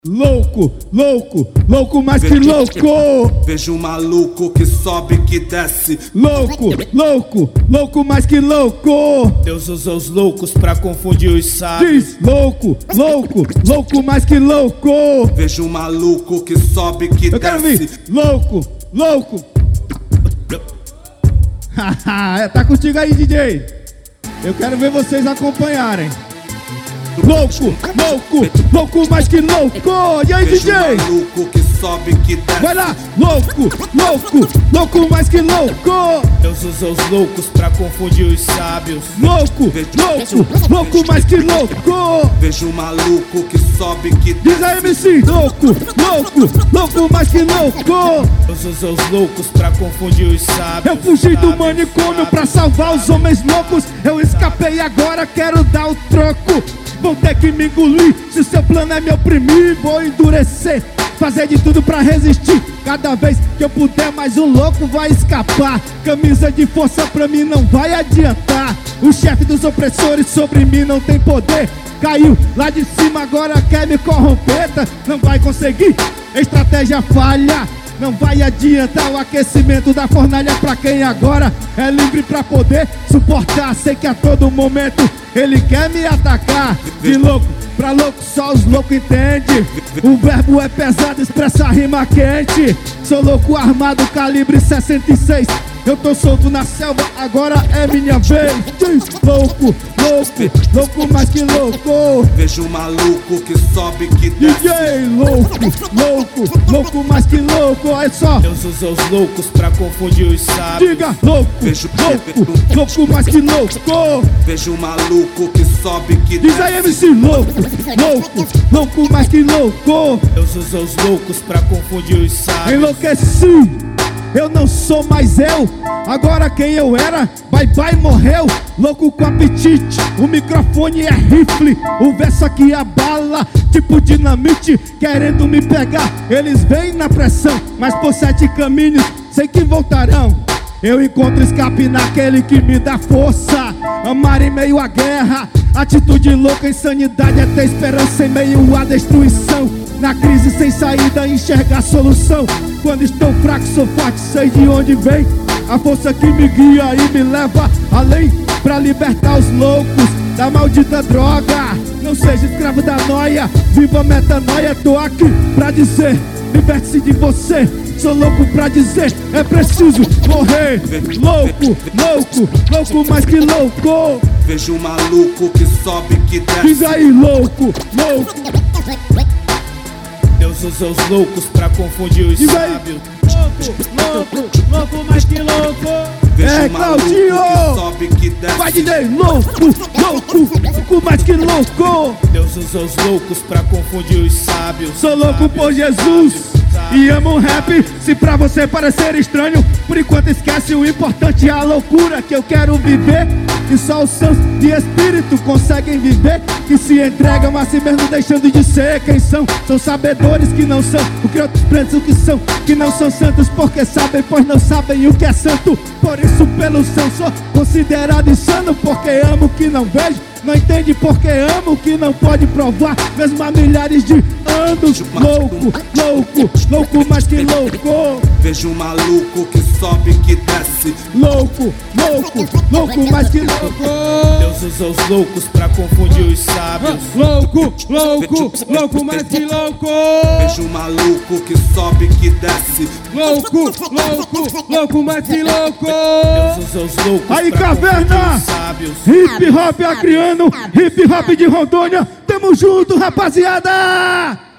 Louco, louco, louco mais que louco. Vejo um maluco que sobe, que desce. Louco, louco, louco mais que louco. Deus usa os loucos pra confundir os sábios. Diz louco, louco, louco mais que louco. Vejo um maluco que sobe, que Eu quero desce. ver, louco, louco. Tá contigo aí, DJ. Eu quero ver vocês acompanharem. Louco, louco, louco mais que louco. E aí, Vejo DJ? um maluco que sobe, que desce. Vai lá, louco, louco, louco mais que louco. Deus usa os loucos pra confundir os sábios. Louco, louco, louco mais que louco. Vejo um maluco que sobe, que desce. Diz aí, MC, louco, louco, louco mais que louco. Deus usa os loucos pra confundir os sábios. Eu fugi do manicômio pra salvar os homens loucos. Eu escapei agora, quero dar o troco. Vão ter que me engolir, se seu plano é me oprimir. Vou endurecer, fazer de tudo pra resistir. Cada vez que eu puder, mais um louco vai escapar. Camisa de força pra mim não vai adiantar. O chefe dos opressores sobre mim não tem poder. Caiu lá de cima, agora quer me corromper. Não vai conseguir, estratégia falha. Não vai adiantar o aquecimento da fornalha pra quem agora é livre pra poder suportar. Sei que a todo momento ele quer me atacar. De louco pra louco, só os loucos entendem. O verbo é pesado, expressa rima quente. Sou louco armado, calibre 66. Eu tô solto na selva, agora é minha vez. Louco, louco, louco mais que louco. Vejo um maluco que sobe, que desce. DJ, louco, louco, louco mais que louco. Olha só, Deus usa os loucos pra confundir os sábios. diga louco, louco, louco mais que louco. Vejo um maluco que sobe, que Diz aí, desce. MC, louco, louco, louco mais que louco. Deus usa os loucos pra confundir os sábios. Enlouqueci, eu não sou mais eu. Agora quem eu era, bye bye, morreu. Louco com apetite, o microfone é rifle. O verso aqui abala, tipo dinamite. Querendo me pegar, eles vêm na pressão. Mas por 7 caminhos, sei que voltarão. Eu encontro escape naquele que me dá força. Amar em meio à guerra, atitude louca, insanidade é ter esperança em meio à destruição. Na crise sem saída, enxergar solução. Quando estou fraco, sou forte, sei de onde vem a força que me guia e me leva além. Pra libertar os loucos da maldita droga. Não seja escravo da noia, viva a metanoia. Tô aqui pra dizer, liberte-se de você. Sou louco pra dizer, é preciso morrer. Louco, louco, louco mais que louco. Vejo um maluco que sobe, que desce. Diz aí, louco, louco. Deus usa os loucos pra confundir os Diz aí. sábios. Louco, louco, louco mais que louco. Vejo É, um maluco Claudinho! que sobe, que desce. Vai, DJ, louco, louco, louco mais que louco. Deus usa os loucos pra confundir os sábios. Sou louco por Jesus e amo o rap. Se pra você parecer estranho, por enquanto esquece o importante, a loucura que eu quero viver. E só os sãos de espírito conseguem viver, que se entregam a si mesmo deixando de ser quem são. São sabedores que não são o que outros pensam que são, que não são santos porque sabem, pois não sabem o que é santo. Por isso pelo são sou considerado insano, porque amo o que não vejo. Não entende porque amo o que não pode provar, mesmo há milhares de anos. Louco, louco, louco mais que louco. Vejo um maluco que sobe, que desce. Louco, louco, louco mais que louco. Deus usa os loucos pra confundir os sábios. Louco, louco, louco mais que louco. Vejo um maluco que sobe, que desce. Louco, louco, louco mais que louco. Deus usa os loucos Aí, pra caverna! confundir os sábios. Hip hop acriano, hip hop de Rondônia. Tamo junto, rapaziada!